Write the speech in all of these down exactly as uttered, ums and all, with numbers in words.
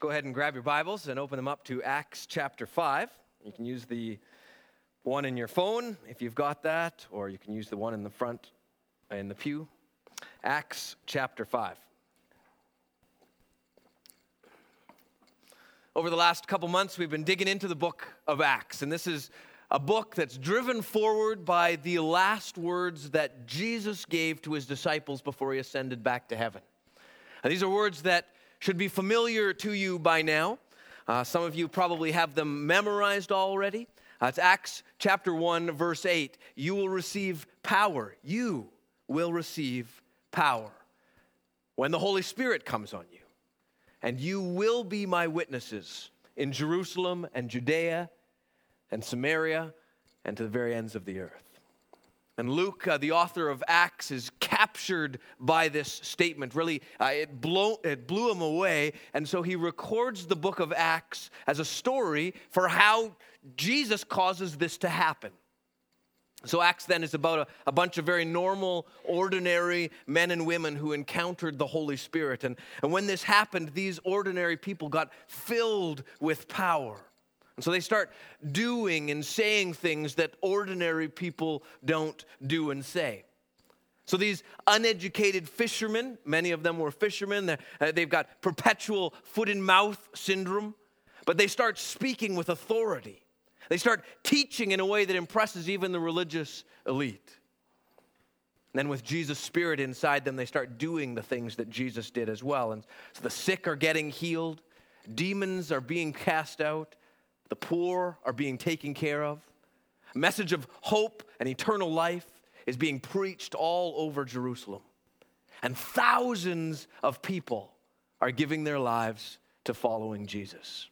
Go ahead and grab your Bibles and open them up to Acts chapter five. You can use the one in your phone if you've got that, or you can use the one in the front in the pew. Acts chapter five. Over the last couple months, we've been digging into the book of Acts, and this is a book that's driven forward by the last words that Jesus gave to his disciples before he ascended back to heaven. And these are words that should be familiar to you by now. Uh, some of you probably have them memorized already. Uh, it's Acts chapter one, verse eight. You will receive power. You will receive power when the Holy Spirit comes on you. And you will be my witnesses in Jerusalem and Judea and Samaria and to the very ends of the earth. And Luke, uh, the author of Acts, is captured by this statement. Really, uh, it, blow, it blew him away. And so he records the book of Acts as a story for how Jesus causes this to happen. So Acts then is about a, a bunch of very normal, ordinary men and women who encountered the Holy Spirit. And, and when this happened, these ordinary people got filled with power. And so they start doing and saying things that ordinary people don't do and say. So these uneducated fishermen, many of them were fishermen, uh, they've got perpetual foot and mouth syndrome, but they start speaking with authority. They start teaching in a way that impresses even the religious elite. And then with Jesus' Spirit inside them, they start doing the things that Jesus did as well. And so the sick are getting healed, demons are being cast out, the poor are being taken care of. A message of hope and eternal life is being preached all over Jerusalem. And thousands of people are giving their lives to following Jesus.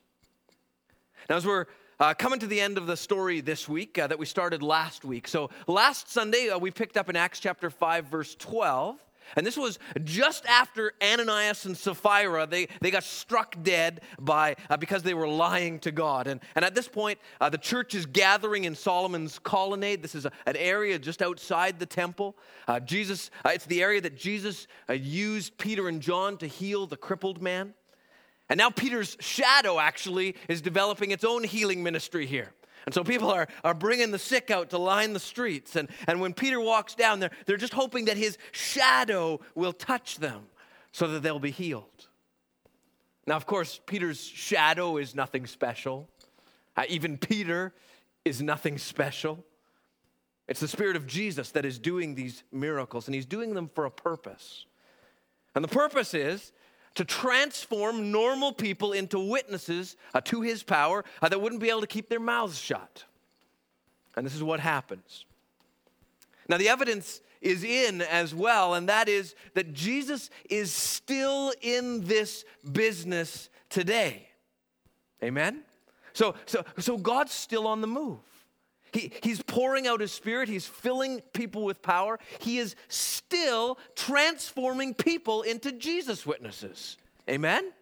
Now, as we're uh, coming to the end of the story this week uh, that we started last week. So last Sunday, uh, we picked up in Acts chapter five, verse twelve. And this was just after Ananias and Sapphira, they, they got struck dead by uh, because they were lying to God. And, and at this point, uh, the church is gathering in Solomon's colonnade. This is a, an area just outside the temple. Uh, Jesus, uh, it's the area that Jesus uh, used Peter and John to heal the crippled man. And now Peter's shadow actually is developing its own healing ministry here. And so people are, are bringing the sick out to line the streets. And, and when Peter walks down, they're, they're just hoping that his shadow will touch them so that they'll be healed. Now, of course, Peter's shadow is nothing special. Uh, even Peter is nothing special. It's the Spirit of Jesus that is doing these miracles, and he's doing them for a purpose. And the purpose is to transform normal people into witnesses uh, to his power uh, that wouldn't be able to keep their mouths shut. And this is what happens. Now, the evidence is in as well, and that is that Jesus is still in this business today. Amen? So, so, so God's still on the move. He, he's pouring out his Spirit. He's filling people with power. He is still transforming people into Jesus witnesses. Amen?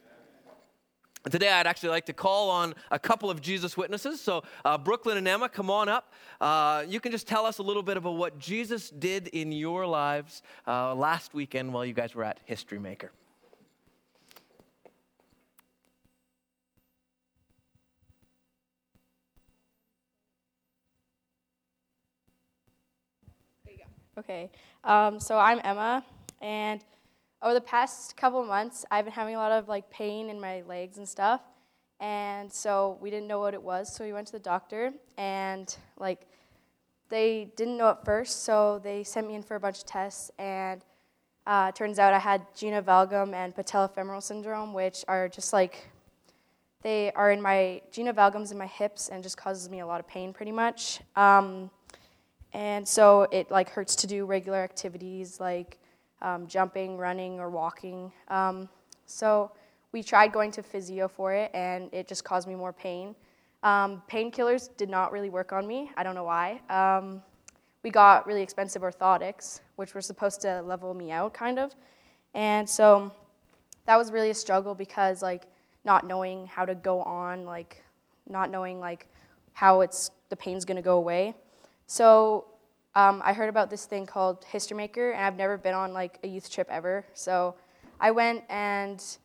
And today I'd actually like to call on a couple of Jesus witnesses. So uh, Brooklyn and Emma, come on up. Uh, you can just tell us a little bit about what Jesus did in your lives uh, last weekend while you guys were at History Maker. Okay, um, so I'm Emma, and over the past couple of months, I've been having a lot of like pain in my legs and stuff, and so we didn't know what it was, so we went to the doctor, and like they didn't know at first, so they sent me in for a bunch of tests, and uh, turns out I had gena valgum and patellofemoral syndrome, which are just like, they are in my, gena valgum's in my hips and just causes me a lot of pain pretty much. Um, And so it like hurts to do regular activities like um, jumping, running, or walking. Um, so we tried going to physio for it, and it just caused me more pain. Um, painkillers did not really work on me. I don't know why. Um, we got really expensive orthotics, which were supposed to level me out, kind of. And so that was really a struggle because like not knowing how to go on, like not knowing like how it's the pain's gonna go away. So um, I heard about this thing called History Maker, and I've never been on like a youth trip ever. So I went and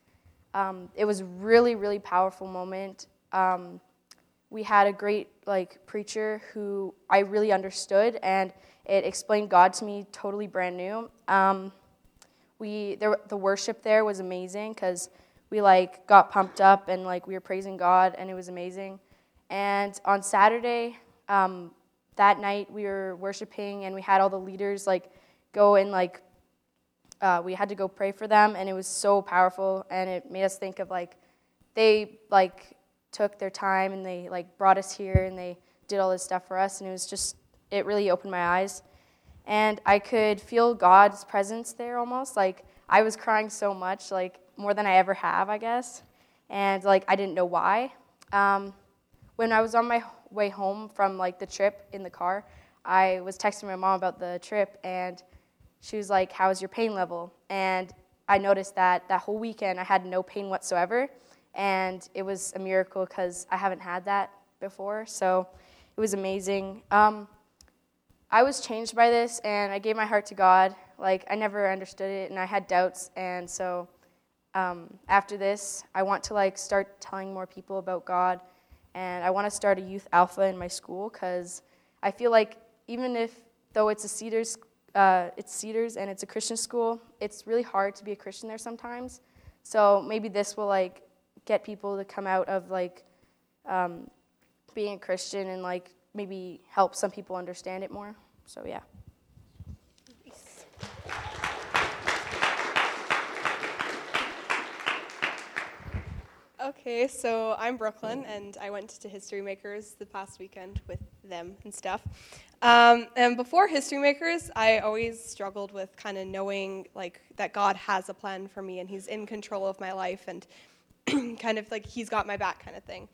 Um, it was really, really powerful moment. Um, we had a great like preacher who I really understood, and it explained God to me totally brand new. Um, we there, the worship there was amazing because we like got pumped up and like we were praising God, and it was amazing. And on Saturday, um, that night we were worshiping, and we had all the leaders like go and like uh, we had to go pray for them, and it was so powerful, and it made us think of like they like took their time and they like brought us here and they did all this stuff for us, and it was just it really opened my eyes, and I could feel God's presence there almost. Like I was crying so much, like more than I ever have, I guess, and like I didn't know why. Um, when I was on my way home from like the trip in the car, I was texting my mom about the trip, and she was like, "How's your pain level?" And I noticed that that whole weekend I had no pain whatsoever, and it was a miracle because I haven't had that before, so it was amazing. Um, I was changed by this, and I gave my heart to God. Like, I never understood it, and I had doubts, and so um, after this, I want to, like, start telling more people about God, and I want to start a youth alpha in my school because I feel like even if, though it's a Cedars, uh, it's Cedars and it's a Christian school, it's really hard to be a Christian there sometimes. So maybe this will, like, get people to come out of, like, um, being a Christian and, like, maybe help some people understand it more. So, yeah. Okay, so I'm Brooklyn, and I went to History Makers the past weekend with them and stuff. Um, and before History Makers, I always struggled with kind of knowing like that God has a plan for me, and He's in control of my life, and kind of like He's got my back kind of thing.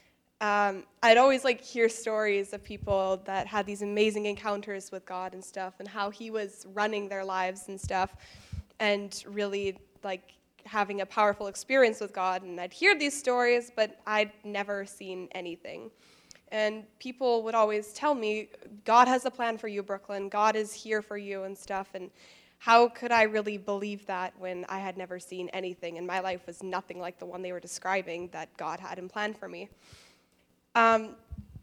Um, I'd always like hear stories of people that had these amazing encounters with God and stuff, and how He was running their lives and stuff, and really like having a powerful experience with God. And I'd hear these stories, but I'd never seen anything. And people would always tell me, God has a plan for you, Brooklyn. God is here for you and stuff. And how could I really believe that when I had never seen anything, and my life was nothing like the one they were describing that God had in plan for me? Um,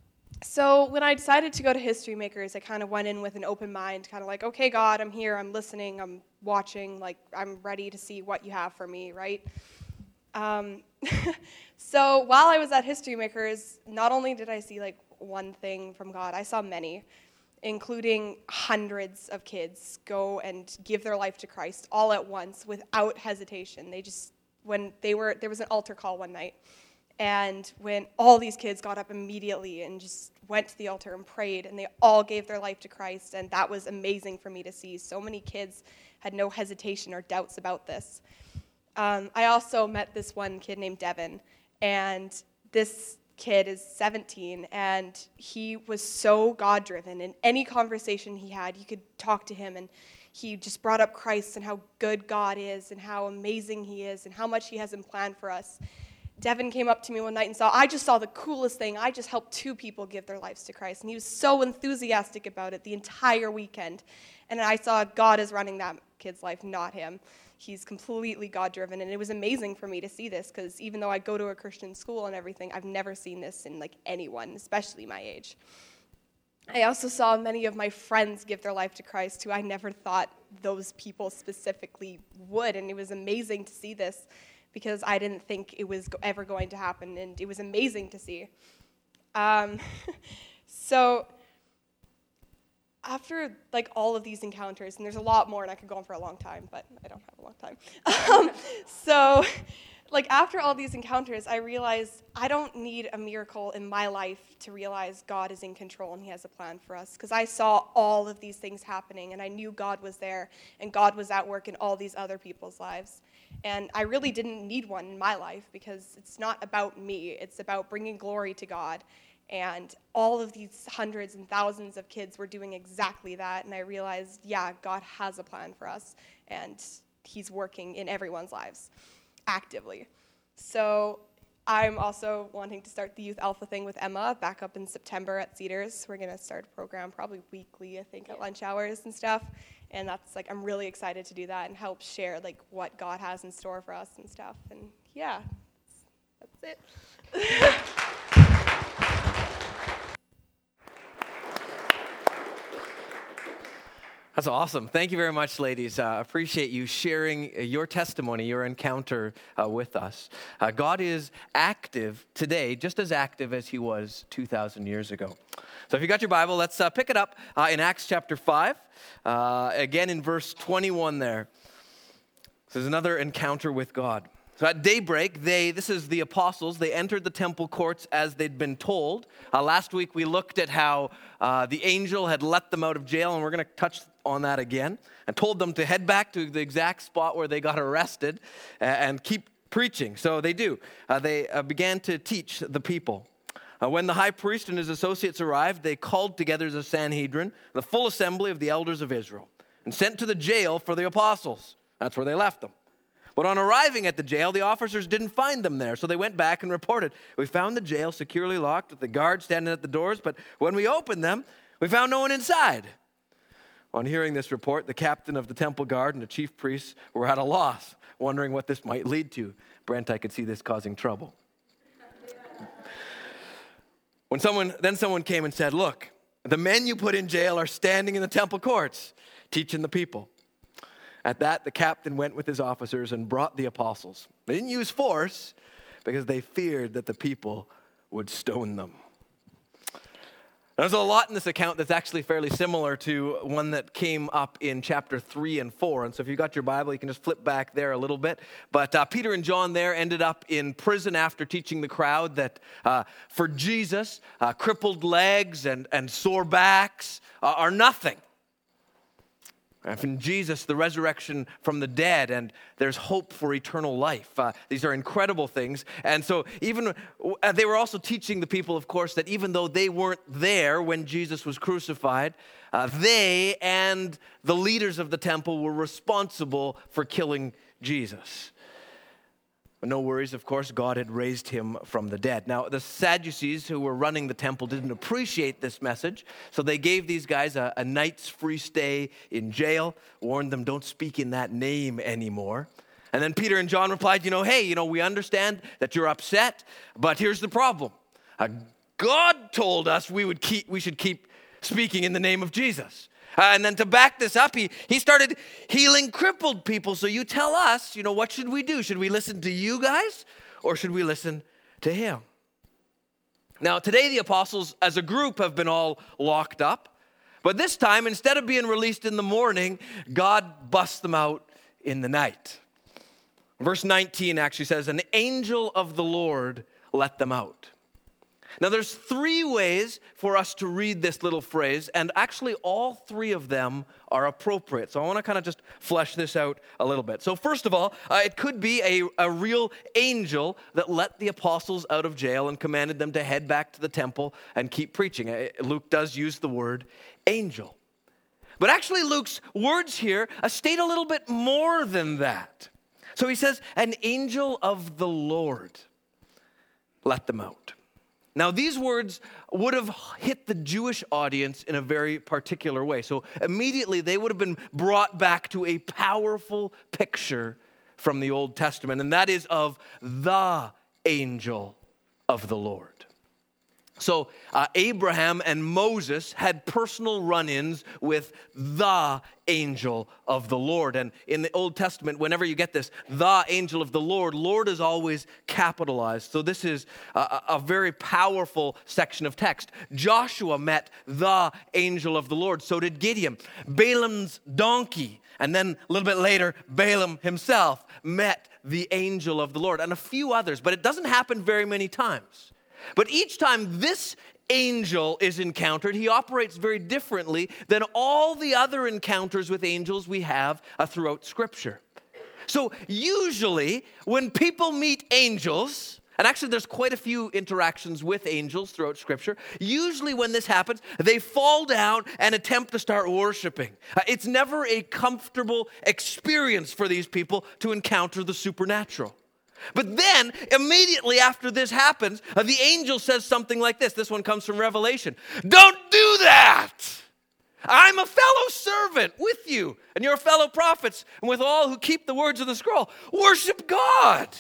so when I decided to go to History Makers, I kind of went in with an open mind, kind of like, okay, God, I'm here, I'm listening, I'm watching, like, I'm ready to see what you have for me, right? Um, so while I was at History Makers, not only did I see, like, one thing from God, I saw many, including hundreds of kids go and give their life to Christ all at once without hesitation. They just, when they were, there was an altar call one night, and when all these kids got up immediately and just went to the altar and prayed, and they all gave their life to Christ, and that was amazing for me to see. So many kids had no hesitation or doubts about this. Um, I also met this one kid named Devin, and this kid is seventeen, and he was so God-driven. In any conversation he had, you could talk to him, and he just brought up Christ and how good God is and how amazing He is and how much He has in plan for us. Devin came up to me one night and saw, I just saw the coolest thing. I just helped two people give their lives to Christ. And he was so enthusiastic about it the entire weekend. And I saw God is running that kid's life, not him. He's completely God-driven. And it was amazing for me to see this, because even though I go to a Christian school and everything, I've never seen this in like anyone, especially my age. I also saw many of my friends give their life to Christ who I never thought those people specifically would. And it was amazing to see this, because I didn't think it was ever going to happen, and it was amazing to see. Um, so after like all of these encounters, and there's a lot more, and I could go on for a long time, but I don't have a long time. Um, so like after all these encounters, I realized I don't need a miracle in my life to realize God is in control and He has a plan for us, because I saw all of these things happening, and I knew God was there, and God was at work in all these other people's lives. And I really didn't need one in my life, because it's not about me. It's about bringing glory to God. And all of these hundreds and thousands of kids were doing exactly that. And I realized, yeah, God has a plan for us, and He's working in everyone's lives actively. So I'm also wanting to start the Youth Alpha thing with Emma back up in September at Cedars. We're going to start a program probably weekly, I think, at lunch hours and stuff. And that's like, I'm really excited to do that and help share like what God has in store for us and stuff. And yeah, that's it. That's awesome. Thank you very much, ladies. Uh, appreciate you sharing your testimony, your encounter uh, with us. Uh, God is active today, just as active as he was two thousand years ago. So if you got your Bible, let's uh, pick it up uh, in Acts chapter five, uh, again in verse twenty-one there. This is another encounter with God. So at daybreak, they, this is the apostles, they entered the temple courts as they'd been told. Uh, last week we looked at how uh, the angel had let them out of jail, and we're going to touch on that again, and told them to head back to the exact spot where they got arrested uh, and keep preaching. So they do. Uh, they uh, began to teach the people. Uh, when the high priest and his associates arrived, they called together the Sanhedrin, the full assembly of the elders of Israel, and sent to the jail for the apostles. That's where they left them. But on arriving at the jail, the officers didn't find them there, so they went back and reported, "We found the jail securely locked with the guards standing at the doors, but when we opened them, we found no one inside." On hearing this report, the captain of the temple guard and the chief priests were at a loss, wondering what this might lead to. Brent, I could see this causing trouble. When someone, then someone came and said, "Look, the men you put in jail are standing in the temple courts, teaching the people." At that, the captain went with his officers and brought the apostles. They didn't use force because they feared that the people would stone them. There's a lot in this account that's actually fairly similar to one that came up in chapter three and four. And so if you got your Bible, you can just flip back there a little bit. But uh, Peter and John there ended up in prison after teaching the crowd that uh, for Jesus, uh, crippled legs and, and sore backs uh, are nothing. And from Jesus, the resurrection from the dead, and there's hope for eternal life. Uh, these are incredible things. And so even, uh, they were also teaching the people, of course, that even though they weren't there when Jesus was crucified, uh, they and the leaders of the temple were responsible for killing Jesus. But no worries, of course, God had raised him from the dead. Now, the Sadducees who were running the temple didn't appreciate this message, so they gave these guys a, a night's free stay in jail, warned them, don't speak in that name anymore. And then Peter and John replied, you know, hey, you know, we understand that you're upset, but here's the problem. Uh, God told us we would keep, we should keep speaking in the name of Jesus. Uh, and then to back this up, he, he started healing crippled people. So you tell us, you know, what should we do? Should we listen to you guys or should we listen to him? Now, today the apostles as a group have been all locked up. But this time, instead of being released in the morning, God busts them out in the night. Verse nineteen actually says, an angel of the Lord let them out. Now, there's three ways for us to read this little phrase, and actually all three of them are appropriate. So I want to kind of just flesh this out a little bit. So first of all, uh, it could be a, a real angel that let the apostles out of jail and commanded them to head back to the temple and keep preaching. Uh, Luke does use the word angel. But actually Luke's words here uh, state a little bit more than that. So he says, an angel of the Lord let them out. Now, these words would have hit the Jewish audience in a very particular way. So immediately they would have been brought back to a powerful picture from the Old Testament, and that is of the angel of the Lord. So uh, Abraham and Moses had personal run-ins with the angel of the Lord. And in the Old Testament, whenever you get this, the angel of the Lord, Lord is always capitalized. So this is a, a very powerful section of text. Joshua met the angel of the Lord. So did Gideon. Balaam's donkey. And then a little bit later, Balaam himself met the angel of the Lord. And a few others. But it doesn't happen very many times. But each time this angel is encountered, he operates very differently than all the other encounters with angels we have uh, throughout Scripture. So usually when people meet angels, and actually there's quite a few interactions with angels throughout Scripture, usually when this happens, they fall down and attempt to start worshiping. Uh, it's never a comfortable experience for these people to encounter the supernatural. But then, immediately after this happens, uh, the angel says something like this. This one comes from Revelation. Don't do that! I'm a fellow servant with you and your fellow prophets and with all who keep the words of the scroll. Worship God.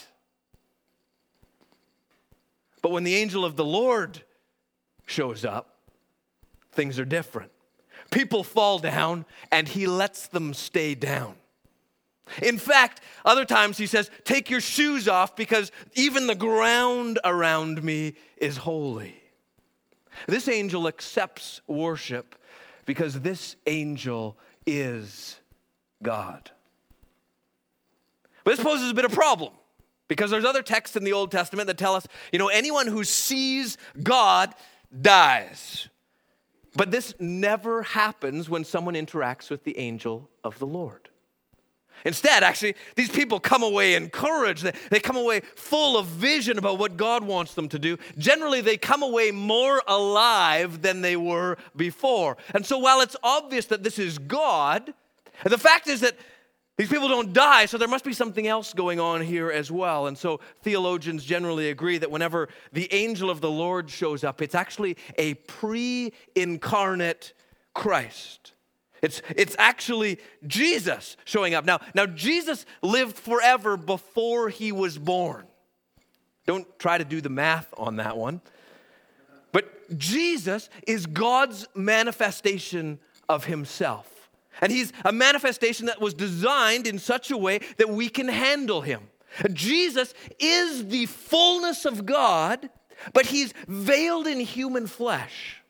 But when the angel of the Lord shows up, things are different. People fall down and he lets them stay down. In fact, other times he says, take your shoes off because even the ground around me is holy. This angel accepts worship because this angel is God. But this poses a bit of problem because there's other texts in the Old Testament that tell us, you know, anyone who sees God dies. But this never happens when someone interacts with the angel of the Lord. Instead, actually, these people come away encouraged. They, they come away full of vision about what God wants them to do. Generally, they come away more alive than they were before. And so while it's obvious that this is God, the fact is that these people don't die, so there must be something else going on here as well. And so theologians generally agree that whenever the angel of the Lord shows up, it's actually a pre-incarnate Christ. It's, it's actually Jesus showing up. Now, now, Jesus lived forever before he was born. Don't try to do the math on that one. But Jesus is God's manifestation of himself. And he's a manifestation that was designed in such a way that we can handle him. Jesus is the fullness of God, but he's veiled in human flesh.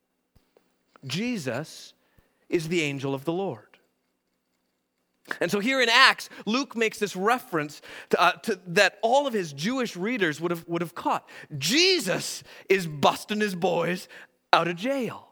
Jesus is the angel of the Lord. And so here in Acts, Luke makes this reference to, uh, to that all of his Jewish readers would have, would have caught. Jesus is busting his boys out of jail.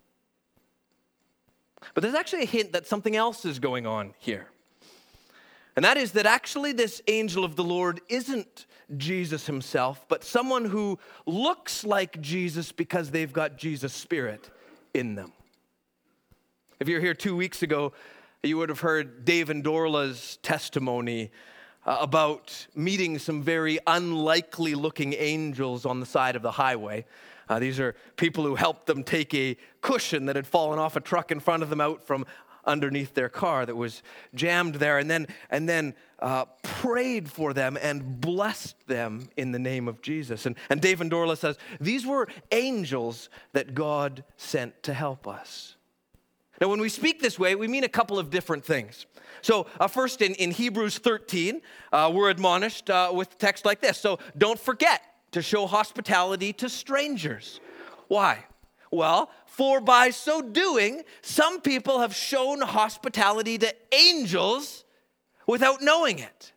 But there's actually a hint that something else is going on here. And that is that actually this angel of the Lord isn't Jesus himself, but someone who looks like Jesus because they've got Jesus' spirit in them. If you were here two weeks ago, you would have heard Dave and Dorla's testimony uh, about meeting some very unlikely looking angels on the side of the highway. Uh, these are people who helped them take a cushion that had fallen off a truck in front of them out from underneath their car that was jammed there, and then and then uh, prayed for them and blessed them in the name of Jesus. And, and Dave and Dorla says, these were angels that God sent to help us. Now, when we speak this way, we mean a couple of different things. So uh, first, in, in Hebrews thirteen, uh, we're admonished uh, with text like this. So don't forget to show hospitality to strangers. Why? Well, for by so doing, some people have shown hospitality to angels without knowing it.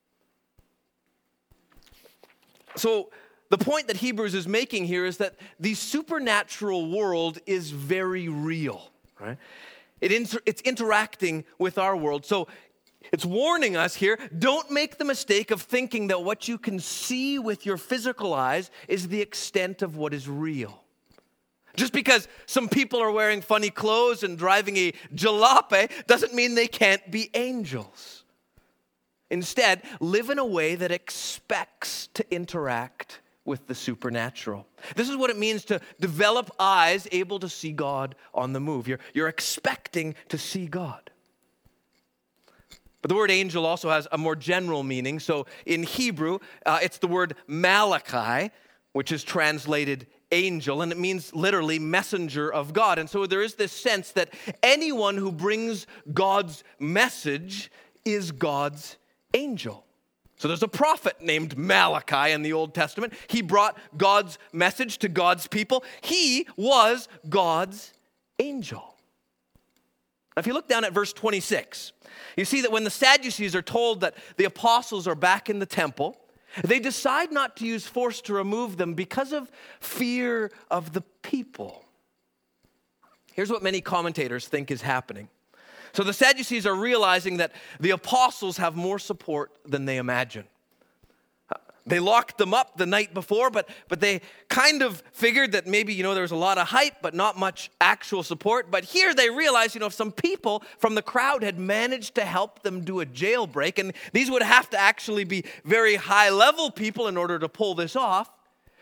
So the point that Hebrews is making here is that the supernatural world is very real. Right? It inter- it's interacting with our world. So it's warning us here, don't make the mistake of thinking that what you can see with your physical eyes is the extent of what is real. Just because some people are wearing funny clothes and driving a jalopy doesn't mean they can't be angels. Instead, live in a way that expects to interact with the supernatural. This is what it means to develop eyes able to see God on the move. You're, you're expecting to see God. But the word angel also has a more general meaning. So in Hebrew, uh, it's the word Malachi, which is translated angel, and it means literally messenger of God. And so there is this sense that anyone who brings God's message is God's angel. So there's a prophet named Malachi in the Old Testament. He brought God's message to God's people. He was God's angel. Now, if you look down at verse twenty-six, you see that when the Sadducees are told that the apostles are back in the temple, they decide not to use force to remove them because of fear of the people. Here's what many commentators think is happening. So the Sadducees are realizing that the apostles have more support than they imagine. They locked them up the night before, but, but they kind of figured that maybe, you know, there was a lot of hype, but not much actual support. But here they realize, you know, if some people from the crowd had managed to help them do a jailbreak, and these would have to actually be very high-level people in order to pull this off,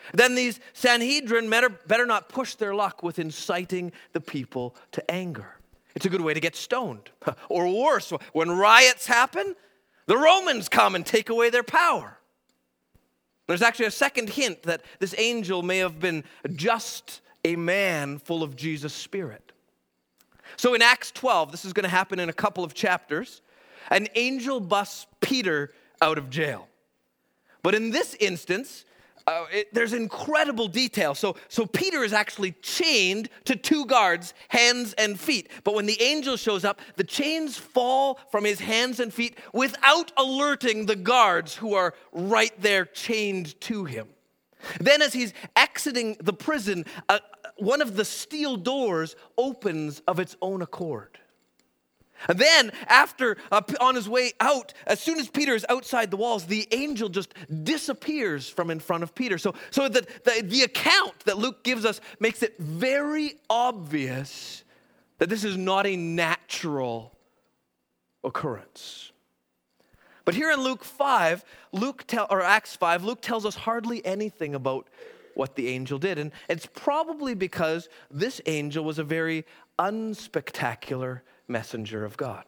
then these Sanhedrin better, better not push their luck with inciting the people to anger. It's a good way to get stoned. Or worse, when riots happen, the Romans come and take away their power. There's actually a second hint that this angel may have been just a man full of Jesus' Spirit. So in Acts twelve, this is going to happen in a couple of chapters, an angel busts Peter out of jail. But in this instance, uh, it, there's incredible detail. So, so Peter is actually chained to two guards, hands and feet. But when the angel shows up, the chains fall from his hands and feet without alerting the guards who are right there chained to him. Then as he's exiting the prison, uh, one of the steel doors opens of its own accord. And then, after, uh, on his way out, as soon as Peter is outside the walls, the angel just disappears from in front of Peter. So, so the, the, the account that Luke gives us makes it very obvious that this is not a natural occurrence. But here in Luke five, Luke tell, or Acts five, Luke tells us hardly anything about what the angel did. And it's probably because this angel was a very unspectacular messenger of God.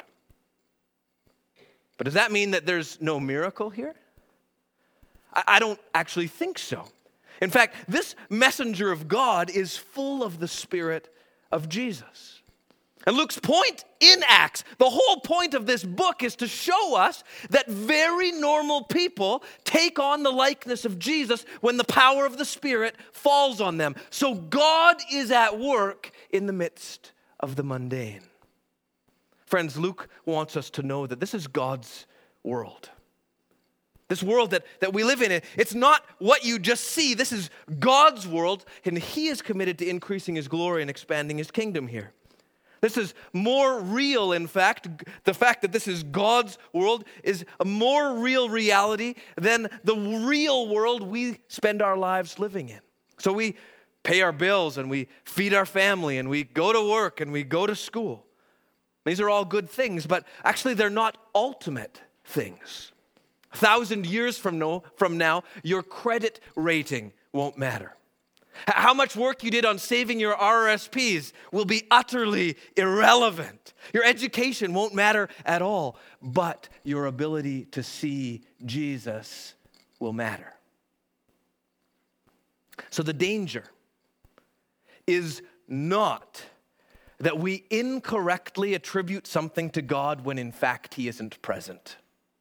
But does that mean that there's no miracle here? I, I don't actually think so. In fact, this messenger of God is full of the Spirit of Jesus. And Luke's point in Acts, the whole point of this book is to show us that very normal people take on the likeness of Jesus when the power of the Spirit falls on them. So God is at work in the midst of the mundane. Friends, Luke wants us to know that this is God's world. This world that, that we live in, it's not what you just see. This is God's world, and He is committed to increasing His glory and expanding His kingdom here. This is more real, in fact. The fact that this is God's world is a more real reality than the real world we spend our lives living in. So we pay our bills, and we feed our family, and we go to work, and we go to school. These are all good things, but actually they're not ultimate things. A thousand years from now, from now, your credit rating won't matter. How much work you did on saving your R R S Ps will be utterly irrelevant. Your education won't matter at all, but your ability to see Jesus will matter. So the danger is not that we incorrectly attribute something to God when in fact He isn't present.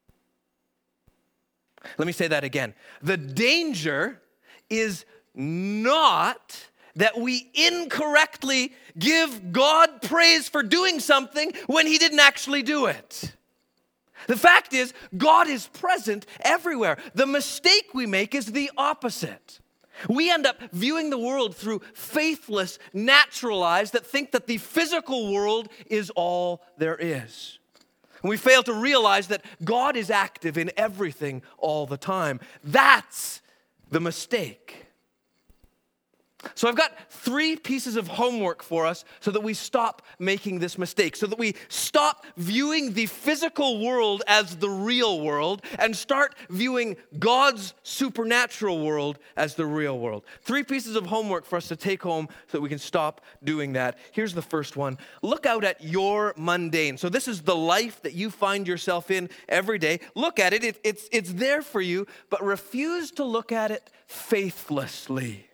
Let me say that again. The danger is not that we incorrectly give God praise for doing something when He didn't actually do it. The fact is, God is present everywhere. The mistake we make is the opposite. We end up viewing the world through faithless, natural eyes that think that the physical world is all there is. And we fail to realize that God is active in everything all the time. That's the mistake. So I've got three pieces of homework for us so that we stop making this mistake, so that we stop viewing the physical world as the real world and start viewing God's supernatural world as the real world. Three pieces of homework for us to take home so that we can stop doing that. Here's the first one. Look out at your mundane. So this is the life that you find yourself in every day. Look at it. it it's, it's there for you, but refuse to look at it faithlessly.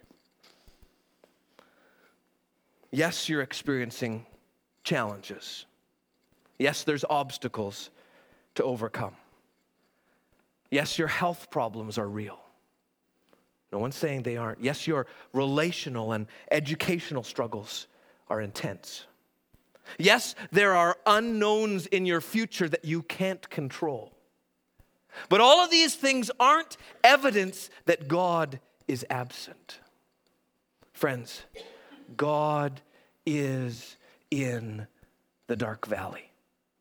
Yes, you're experiencing challenges. Yes, there's obstacles to overcome. Yes, your health problems are real. No one's saying they aren't. Yes, your relational and educational struggles are intense. Yes, there are unknowns in your future that you can't control. But all of these things aren't evidence that God is absent. Friends, God is in the dark valley.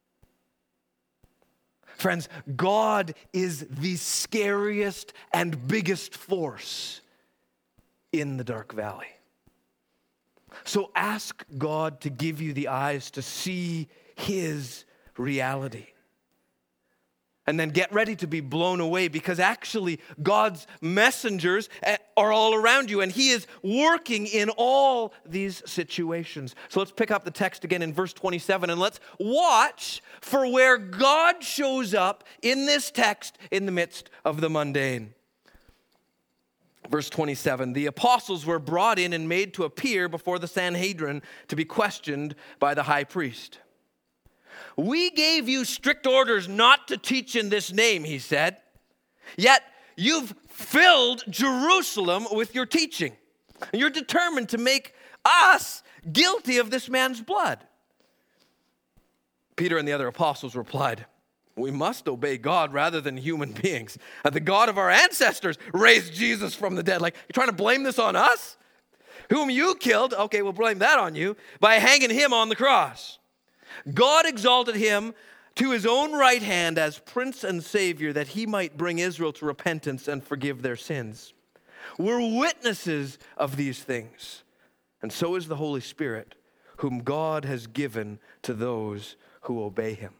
Friends, God is the scariest and biggest force in the dark valley. So ask God to give you the eyes to see His reality. and then get ready to be blown away, because actually God's messengers are all around you and he is working in all these situations. So let's pick up the text again in verse twenty-seven and let's watch for where God shows up in this text in the midst of the mundane. Verse twenty-seven, the apostles were brought in and made to appear before the Sanhedrin to be questioned by the high priest. We gave you strict orders not to teach in this name, he said. Yet you've filled Jerusalem with your teaching. You're determined to make us guilty of this man's blood. Peter and the other apostles replied, we must obey God rather than human beings. The God of our ancestors raised Jesus from the dead. Like, you're trying to blame this on us? Whom you killed, okay, we'll blame that on you, by hanging him on the cross. God exalted him to his own right hand as Prince and Savior, that he might bring Israel to repentance and forgive their sins. We're witnesses of these things, and so is the Holy Spirit, whom God has given to those who obey him.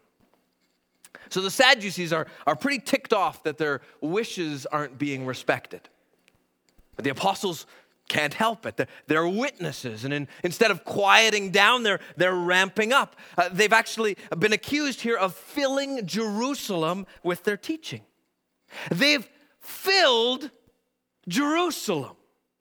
So the Sadducees are, are pretty ticked off that their wishes aren't being respected. But the apostles can't help it. They're, they're witnesses. And in, instead of quieting down, they're, they're ramping up. Uh, they've actually been accused here of filling Jerusalem with their teaching. They've filled Jerusalem.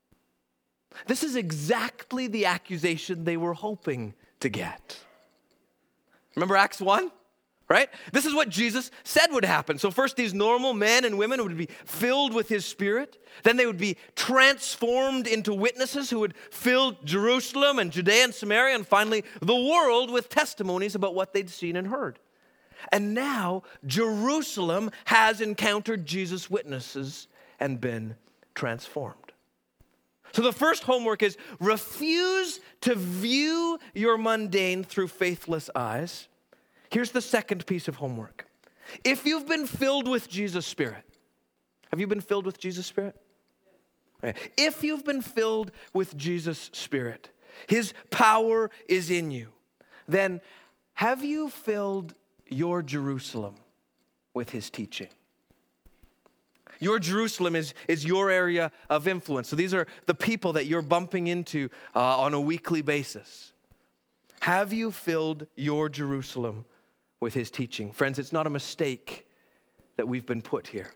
This is exactly the accusation they were hoping to get. Remember Acts one? Right? This is what Jesus said would happen. So first, these normal men and women would be filled with his Spirit. Then they would be transformed into witnesses who would fill Jerusalem and Judea and Samaria, and finally the world with testimonies about what they'd seen and heard. And now Jerusalem has encountered Jesus' witnesses and been transformed. So the first homework is refuse to view your mundane through faithless eyes. Here's the second piece of homework. If you've been filled with Jesus' Spirit, have you been filled with Jesus' Spirit? If you've been filled with Jesus' Spirit, his power is in you, then have you filled your Jerusalem with his teaching? Your Jerusalem is, is your area of influence. So these are the people that you're bumping into uh, on a weekly basis. Have you filled your Jerusalem with his teaching? Friends, it's not a mistake that we've been put here.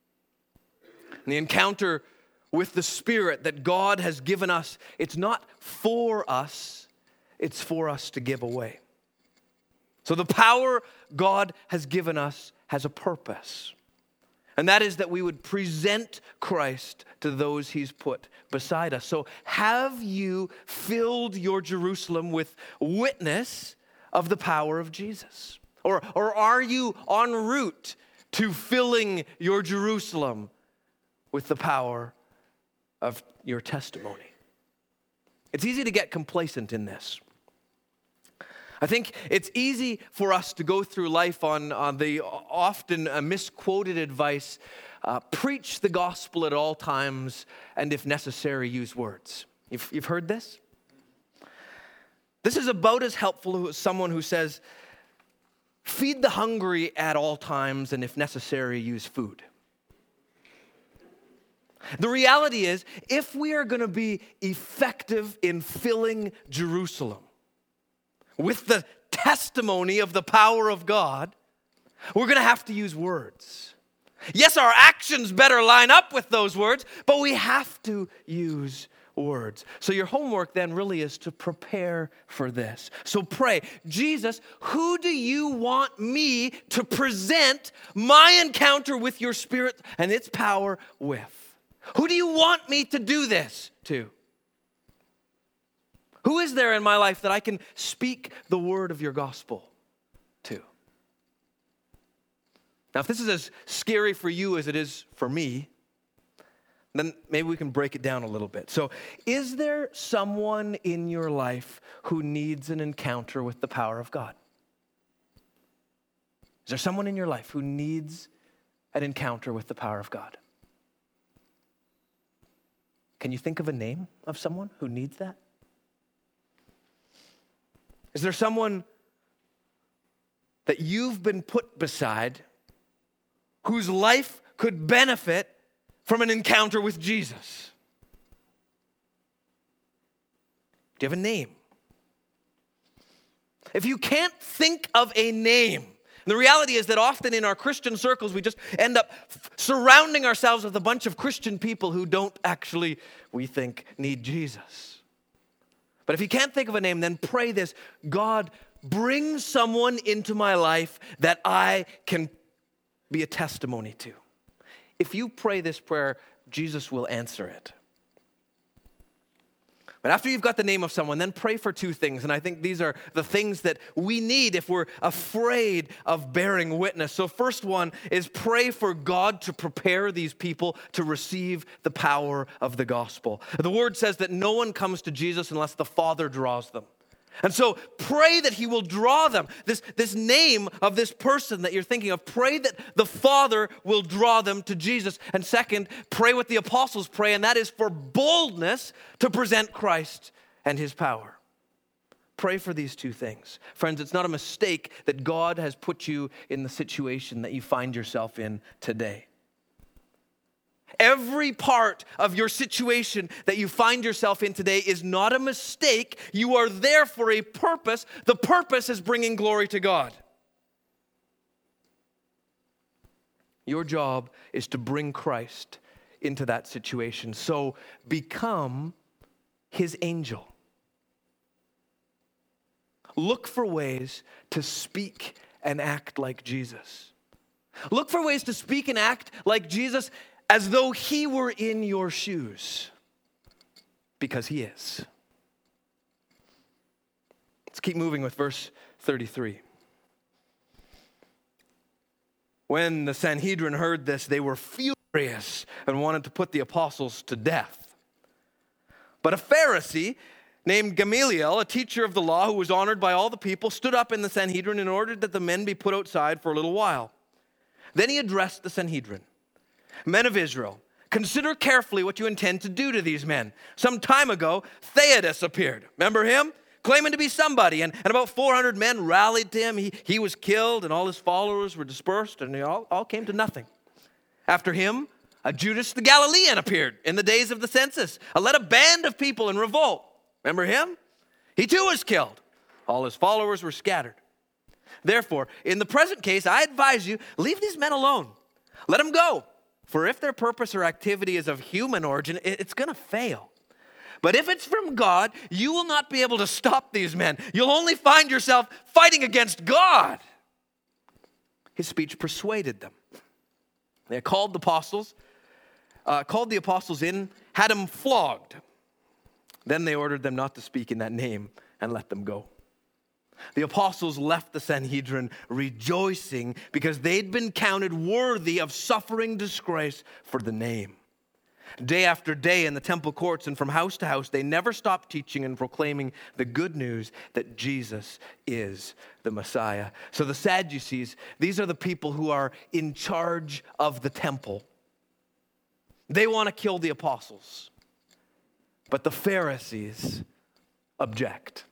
And the encounter with the Spirit that God has given us, it's not for us, it's for us to give away. So the power God has given us has a purpose. And that is that we would present Christ to those he's put beside us. So have you filled your Jerusalem with witness of the power of Jesus? Or, or are you en route to filling your Jerusalem with the power of your testimony? It's easy to get complacent in this. I think it's easy for us to go through life on, on the often uh, misquoted advice, uh, preach the gospel at all times, and if necessary, use words. You've, you've heard this? This is about as helpful as someone who says, feed the hungry at all times, and if necessary, use food. The reality is, if we are going to be effective in filling Jerusalem with the testimony of the power of God, we're going to have to use words. Yes, our actions better line up with those words, but we have to use words. So your homework then really is to prepare for this. So pray, Jesus, who do you want me to present my encounter with your Spirit and its power with? Who do you want me to do this to? Who is there in my life that I can speak the word of your gospel to? Now, if this is as scary for you as it is for me, then maybe we can break it down a little bit. So, is there someone in your life who needs an encounter with the power of God? Is there someone in your life who needs an encounter with the power of God? Can you think of a name of someone who needs that? Is there someone that you've been put beside whose life could benefit from an encounter with Jesus? Do you have a name? If you can't think of a name, the reality is that often in our Christian circles, we just end up f- surrounding ourselves with a bunch of Christian people who don't actually, we think, need Jesus. But if you can't think of a name, then pray this: God, bring someone into my life that I can be a testimony to. If you pray this prayer, Jesus will answer it. But after you've got the name of someone, then pray for two things. And I think these are the things that we need if we're afraid of bearing witness. So first one is pray for God to prepare these people to receive the power of the gospel. The word says that no one comes to Jesus unless the Father draws them. And so pray that he will draw them. This, this name of this person that you're thinking of, pray that the Father will draw them to Jesus. And second, pray what the apostles pray, and that is for boldness to present Christ and his power. Pray for these two things. Friends, it's not a mistake that God has put you in the situation that you find yourself in today. Every part of your situation that you find yourself in today is not a mistake. You are there for a purpose. The purpose is bringing glory to God. Your job is to bring Christ into that situation. So become his angel. Look for ways to speak and act like Jesus. Look for ways to speak and act like Jesus as though he were in your shoes, because he is. Let's keep moving with verse thirty-three. When the Sanhedrin heard this, they were furious and wanted to put the apostles to death. But a Pharisee named Gamaliel, a teacher of the law who was honored by all the people, stood up in the Sanhedrin and ordered that the men be put outside for a little while. Then he addressed the Sanhedrin. Men of Israel, consider carefully what you intend to do to these men. Some time ago, Theudas appeared. Remember him? Claiming to be somebody. And, and about four hundred men rallied to him. He, he was killed, and all his followers were dispersed, and they all, all came to nothing. After him, a Judas the Galilean appeared in the days of the census. Uh, led a band of people in revolt. Remember him? He too was killed. All his followers were scattered. Therefore, in the present case, I advise you, leave these men alone. Let them go. For if their purpose or activity is of human origin, it's going to fail. But if it's from God, you will not be able to stop these men. You'll only find yourself fighting against God. His speech persuaded them. They called the apostles, uh, called the apostles in, had them flogged. Then they ordered them not to speak in that name and let them go. The apostles left the Sanhedrin rejoicing because they'd been counted worthy of suffering disgrace for the name. Day after day in the temple courts and from house to house, they never stopped teaching and proclaiming the good news that Jesus is the Messiah. So the Sadducees, these are the people who are in charge of the temple. They want to kill the apostles, but the Pharisees object.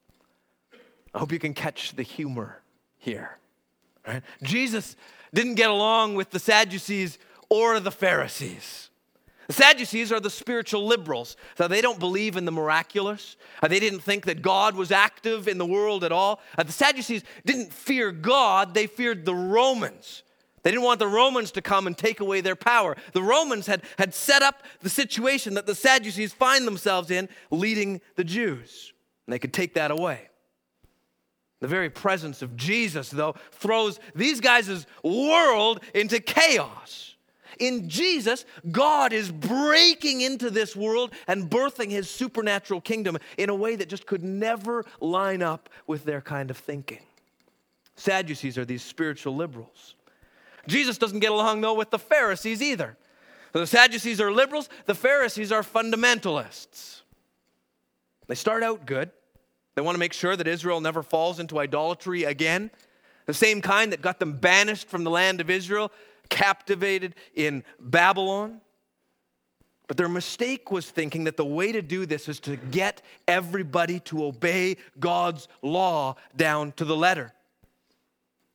I hope you can catch the humor here. Right? Jesus didn't get along with the Sadducees or the Pharisees. The Sadducees are the spiritual liberals. So they don't believe in the miraculous. They didn't think that God was active in the world at all. The Sadducees didn't fear God. They feared the Romans. They didn't want the Romans to come and take away their power. The Romans had, had set up the situation that the Sadducees find themselves in, leading the Jews. And they could take that away. The very presence of Jesus, though, throws these guys' world into chaos. In Jesus, God is breaking into this world and birthing his supernatural kingdom in a way that just could never line up with their kind of thinking. Sadducees are these spiritual liberals. Jesus doesn't get along, though, with the Pharisees either. So the Sadducees are liberals, the Pharisees are fundamentalists. They start out good. They want to make sure that Israel never falls into idolatry again. The same kind that got them banished from the land of Israel, captivated in Babylon. But their mistake was thinking that the way to do this is to get everybody to obey God's law down to the letter.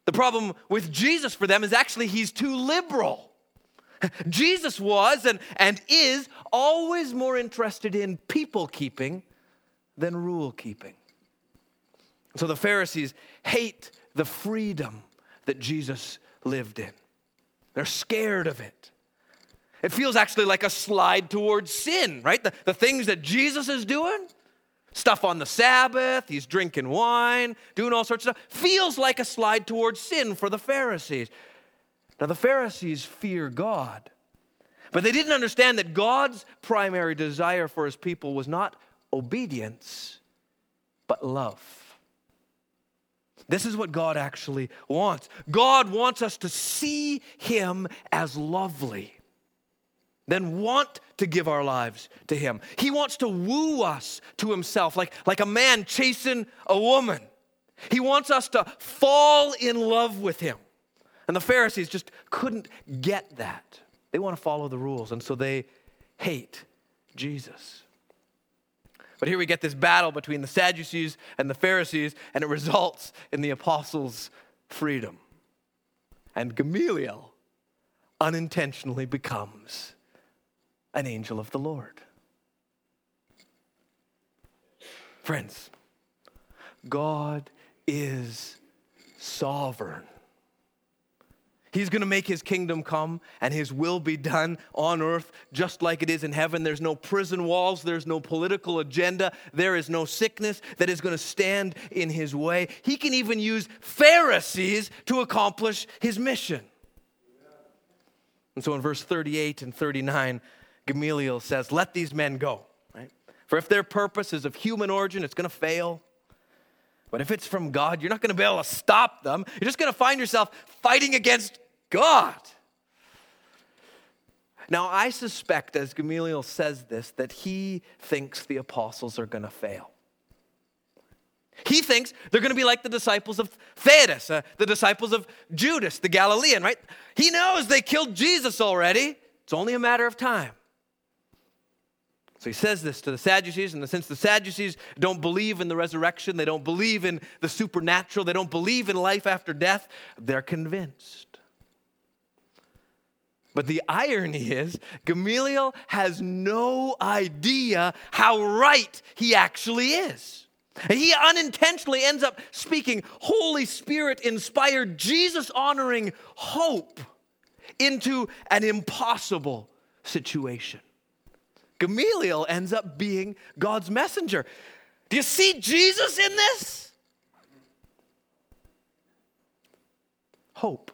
The problem with Jesus for them is actually he's too liberal. Jesus was and, and is always more interested in people keeping than rule keeping. So the Pharisees hate the freedom that Jesus lived in. They're scared of it. It feels actually like a slide towards sin, right? The, the things that Jesus is doing, stuff on the Sabbath, he's drinking wine, doing all sorts of stuff, feels like a slide towards sin for the Pharisees. Now, the Pharisees fear God, but they didn't understand that God's primary desire for his people was not obedience, but love. This is what God actually wants. God wants us to see him as lovely, then want to give our lives to him. He wants to woo us to himself, like, like a man chasing a woman. He wants us to fall in love with him. And the Pharisees just couldn't get that. They want to follow the rules, and so they hate Jesus. But here we get this battle between the Sadducees and the Pharisees, and it results in the apostles' freedom. And Gamaliel unintentionally becomes an angel of the Lord. Friends, God is sovereign. He's going to make his kingdom come and his will be done on earth just like it is in heaven. There's no prison walls. There's no political agenda. There is no sickness that is going to stand in his way. He can even use Pharisees to accomplish his mission. And so in verse thirty-eight and thirty-nine, Gamaliel says, let these men go. Right? For if their purpose is of human origin, it's going to fail. But if it's from God, you're not going to be able to stop them. You're just going to find yourself fighting against God. Now, I suspect as Gamaliel says this, that he thinks the apostles are going to fail. He thinks they're going to be like the disciples of Theudas, uh, the disciples of Judas, the Galilean, right? He knows they killed Jesus already. It's only a matter of time. So he says this to the Sadducees, and since the Sadducees don't believe in the resurrection, they don't believe in the supernatural, they don't believe in life after death, they're convinced. But the irony is, Gamaliel has no idea how right he actually is. And he unintentionally ends up speaking Holy Spirit-inspired, Jesus-honoring hope into an impossible situation. Gamaliel ends up being God's messenger. Do you see Jesus in this? Hope.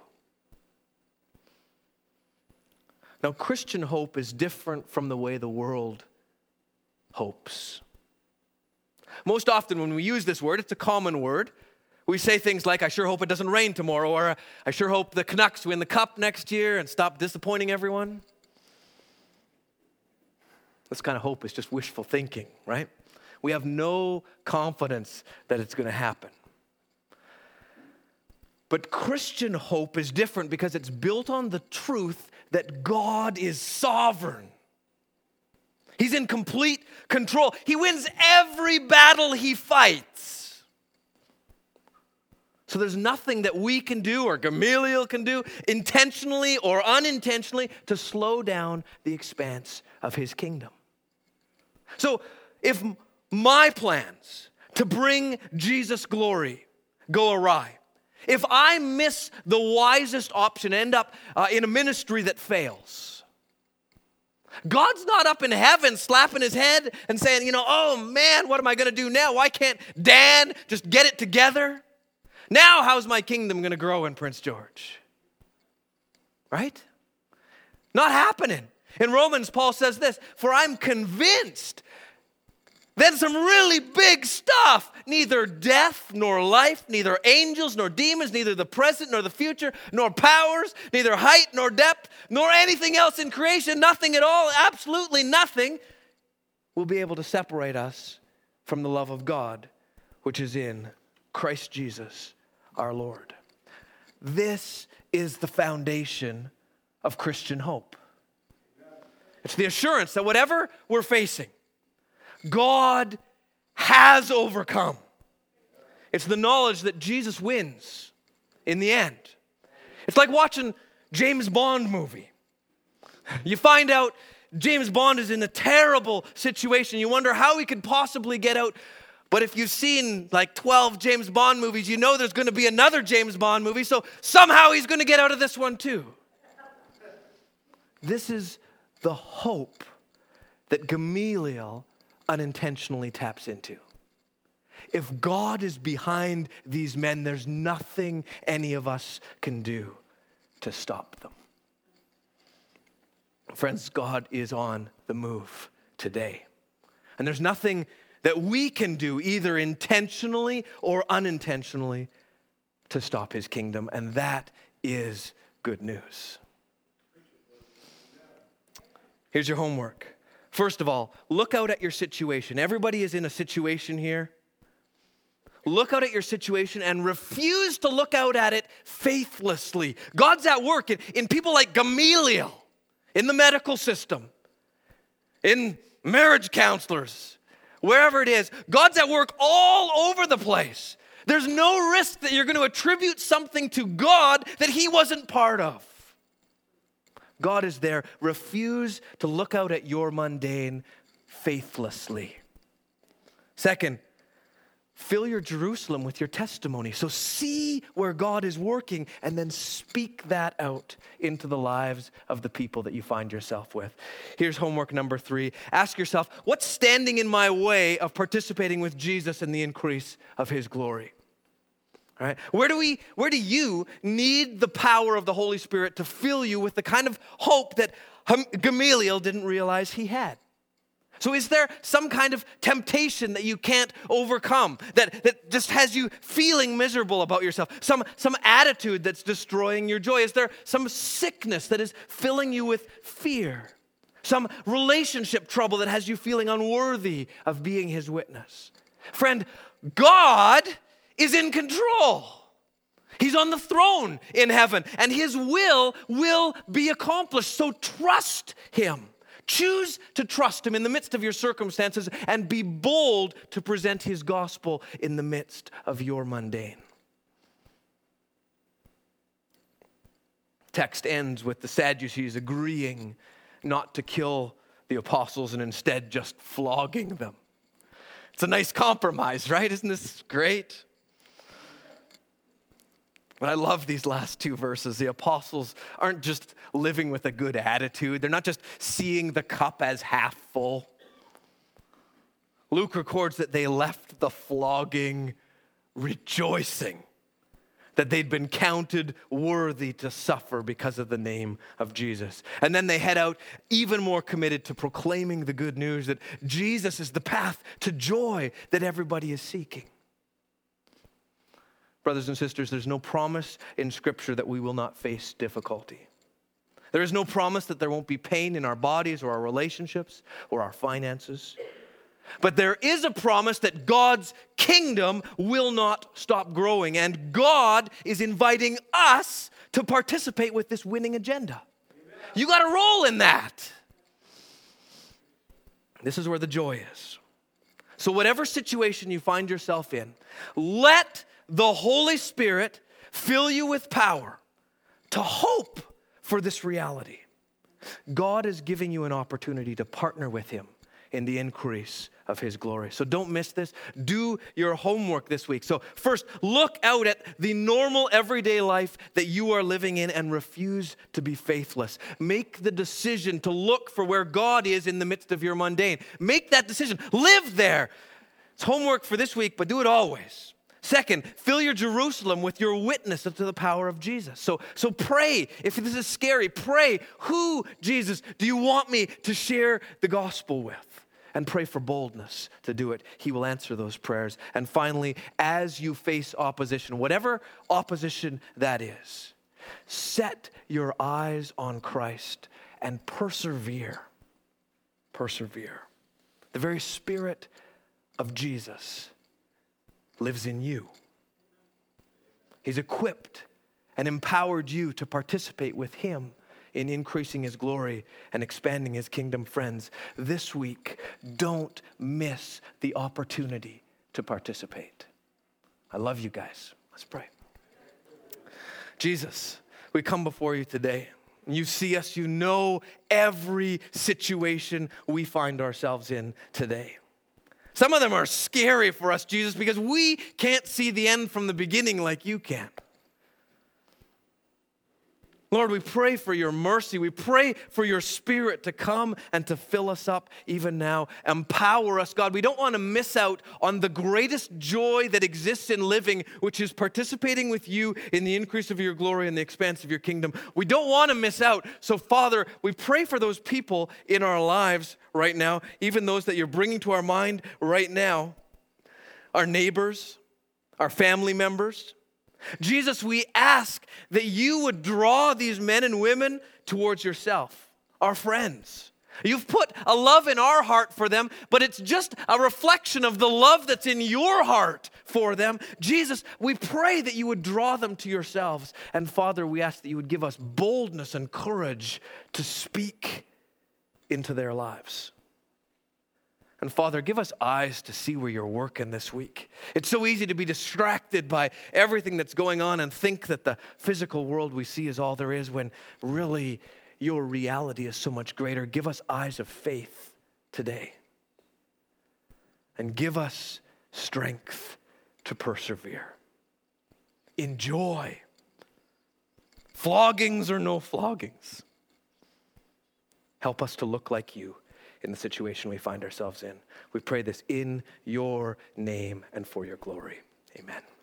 Now, Christian hope is different from the way the world hopes. Most often when we use this word, it's a common word. We say things like, I sure hope it doesn't rain tomorrow, or I sure hope the Canucks win the cup next year and stop disappointing everyone. This kind of hope is just wishful thinking, right? We have no confidence that it's going to happen. But Christian hope is different because it's built on the truth that God is sovereign. He's in complete control. He wins every battle he fights. So there's nothing that we can do or Gamaliel can do intentionally or unintentionally to slow down the expanse of his kingdom. So if my plans to bring Jesus glory go awry, if I miss the wisest option, end up uh, in a ministry that fails, God's not up in heaven slapping his head and saying, you know, oh man, what am I going to do now? Why can't Dan just get it together? Now how's my kingdom going to grow in Prince George? Right? Not happening. In Romans, Paul says this, for I'm convinced then some really big stuff. Neither death nor life, neither angels nor demons, neither the present nor the future, nor powers, neither height nor depth, nor anything else in creation, nothing at all, absolutely nothing, will be able to separate us from the love of God, which is in Christ Jesus our Lord. This is the foundation of Christian hope. It's the assurance that whatever we're facing, God has overcome. It's the knowledge that Jesus wins in the end. It's like watching James Bond movie. You find out James Bond is in a terrible situation. You wonder how he could possibly get out. But if you've seen like twelve James Bond movies, you know there's going to be another James Bond movie, so somehow he's going to get out of this one too. This is the hope that Gamaliel unintentionally taps into. If God is behind these men, there's nothing any of us can do to stop them. Friends, God is on the move today. And there's nothing that we can do, either intentionally or unintentionally, to stop his kingdom. And that is good news. Here's your homework. First of all, look out at your situation. Everybody is in a situation here. Look out at your situation and refuse to look out at it faithlessly. God's at work in, in people like Gamaliel, in the medical system, in marriage counselors, wherever it is. God's at work all over the place. There's no risk that you're going to attribute something to God that he wasn't part of. God is there. Refuse to look out at your mundane faithlessly. Second, fill your Jerusalem with your testimony. So see where God is working and then speak that out into the lives of the people that you find yourself with. Here's homework number three. Ask yourself, what's standing in my way of participating with Jesus in the increase of his glory? All right? Where do we, where do you need the power of the Holy Spirit to fill you with the kind of hope that Gamaliel didn't realize he had? So is there some kind of temptation that you can't overcome, that, that just has you feeling miserable about yourself? Some, some attitude that's destroying your joy? Is there some sickness that is filling you with fear? Some relationship trouble that has you feeling unworthy of being his witness? Friend, God is in control. He's on the throne in heaven, and his will will be accomplished. So trust him. Choose to trust him in the midst of your circumstances and be bold to present his gospel in the midst of your mundane. Text ends with the Sadducees agreeing not to kill the apostles and instead just flogging them. It's a nice compromise, right? Isn't this great? But I love these last two verses. The apostles aren't just living with a good attitude. They're not just seeing the cup as half full. Luke records that they left the flogging rejoicing that they'd been counted worthy to suffer because of the name of Jesus. And then they head out even more committed to proclaiming the good news that Jesus is the path to joy that everybody is seeking. Brothers and sisters, there's no promise in Scripture that we will not face difficulty. There is no promise that there won't be pain in our bodies or our relationships or our finances. But there is a promise that God's kingdom will not stop growing, and God is inviting us to participate with this winning agenda. Amen. You got to roll in that. This is where the joy is. So whatever situation you find yourself in, let the Holy Spirit fill you with power to hope for this reality. God is giving you an opportunity to partner with him in the increase of his glory. So don't miss this. Do your homework this week. So first, look out at the normal everyday life that you are living in and refuse to be faithless. Make the decision to look for where God is in the midst of your mundane. Make that decision. Live there. It's homework for this week, but do it always. Second, fill your Jerusalem with your witness to the power of Jesus. So, so pray. If this is scary, pray. Who, Jesus, do you want me to share the gospel with? And pray for boldness to do it. He will answer those prayers. And finally, as you face opposition, whatever opposition that is, set your eyes on Christ and persevere. Persevere. The very Spirit of Jesus lives in you. He's equipped and empowered you to participate with him in increasing his glory and expanding his kingdom. Friends, this week, don't miss the opportunity to participate. I love you guys. Let's pray. Jesus, we come before you today. You see us, you know every situation we find ourselves in today. Some of them are scary for us, Jesus, because we can't see the end from the beginning like you can. Lord, we pray for your mercy. We pray for your Spirit to come and to fill us up even now. Empower us, God. We don't want to miss out on the greatest joy that exists in living, which is participating with you in the increase of your glory and the expanse of your kingdom. We don't want to miss out. So, Father, we pray for those people in our lives right now, even those that you're bringing to our mind right now, our neighbors, our family members. Jesus, we ask that you would draw these men and women towards yourself, our friends. You've put a love in our heart for them, but it's just a reflection of the love that's in your heart for them. Jesus, we pray that you would draw them to yourselves. And Father, we ask that you would give us boldness and courage to speak into their lives. And Father, give us eyes to see where you're working this week. It's so easy to be distracted by everything that's going on and think that the physical world we see is all there is, when really your reality is so much greater. Give us eyes of faith today. And give us strength to persevere. Enjoy. Floggings or no floggings. Help us to look like you in the situation we find ourselves in. We pray this in your name and for your glory. Amen.